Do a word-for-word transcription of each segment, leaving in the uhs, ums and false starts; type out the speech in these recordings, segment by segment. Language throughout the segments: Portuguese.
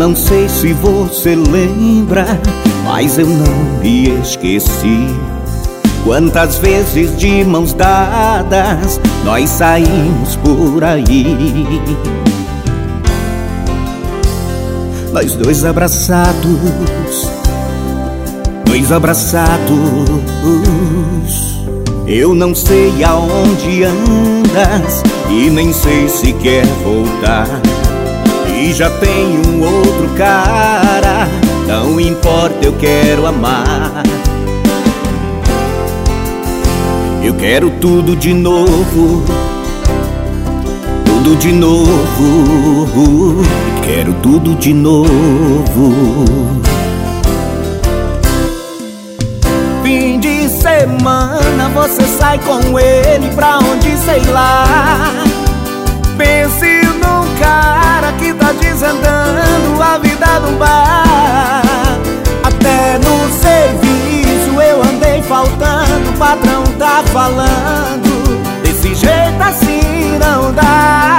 não sei se você lembra, mas eu não me esqueci. Quantas vezes de mãos dadas nós saímos por aí, nós dois abraçados, dois abraçados. Eu não sei aonde andas e nem sei se quer voltar, e já tem um outro cara, não importa, eu quero amar. Eu quero tudo de novo, tudo de novo, quero tudo de novo. Fim de semana você sai com ele pra onde sei lá. Pense num cara que tá desandando a vida do bar. Até no serviço eu andei faltando, o patrão tá falando, desse jeito assim não dá.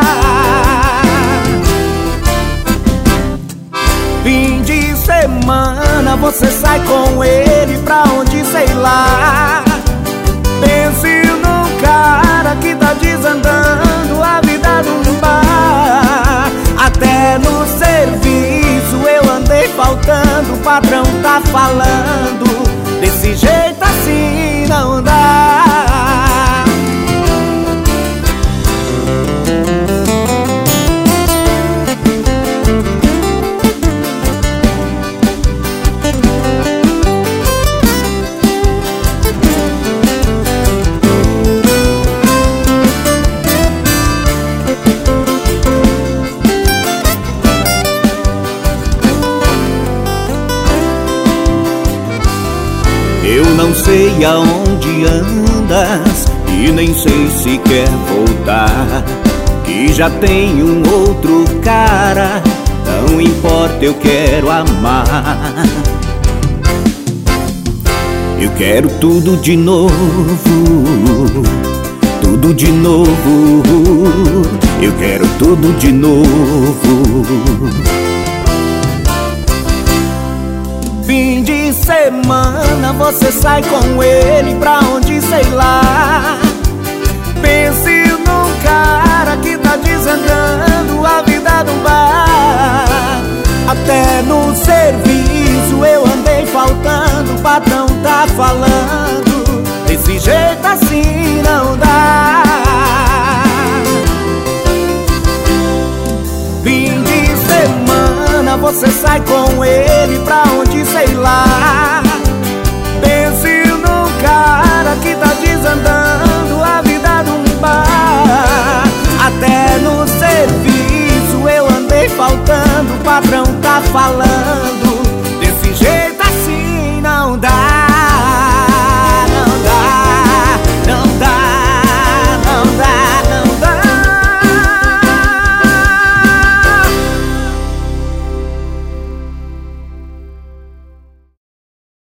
Fim de semana você sai com ele pra onde sei lá. Pense num cara que tá desandando a vida do bar. Até no serviço eu andei faltando, o patrão tá falando, desse jeito assim não dá. Eu não sei aonde andas e nem sei se quer voltar, que já tem um outro cara, não importa, eu quero amar. Eu quero tudo de novo, tudo de novo, eu quero tudo de novo. Fim de semana você sai com ele pra onde sei lá. Pense num cara que tá desandando a vida do bar. Até no serviço eu andei faltando, o patrão tá falando, desse jeito assim não dá. Fim de semana você sai com ele pra onde sei lá. Pense num cara que tá desandando a vida do bar. Até no serviço eu andei faltando, o patrão tá falando,